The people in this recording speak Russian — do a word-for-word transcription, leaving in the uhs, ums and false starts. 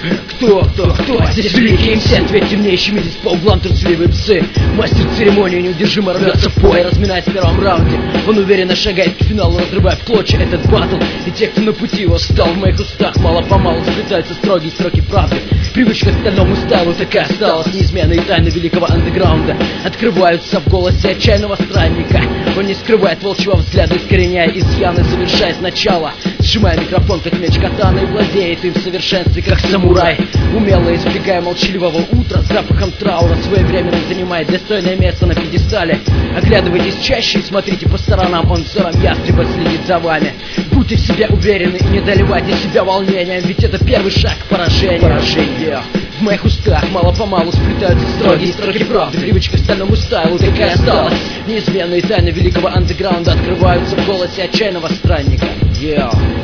Кто, кто, кто? Здесь великий эм си, ответь темнейший мидис по углам трусливые псы. Мастер церемонии неудержимо рвется в бой, разминаясь в первом раунде. Он уверенно шагает к финалу, разрывая в клочья этот батл. И те, кто на пути его встал, в моих устах мало-помалу сплетаются строгие строки правды. Привычка к стальному стайлу такая осталась, неизменные тайны великого андеграунда открываются в голосе отчаянного странника. Он не скрывает волчьего взгляда, искореняя изъяны, завершая сначала. Сжимая микрофон, как меч катана, и владеет им в совершенстве, как самурай. Умело избегая молчаливого утра, с запахом траура своевременно занимает достойное место на пьедестале. Оглядывайтесь чаще и смотрите по сторонам, он взором ястреба следит за вами. Будьте в себе уверены и не доливайте себя волнением, ведь это первый шаг к поражению. Поражение. В моих устах мало-помалу сплетаются строгие строки правды. Привычка к стальному стайлу такая осталась. Неизменные тайны великого андеграунда открываются в голосе отчаянного странника. Yeah.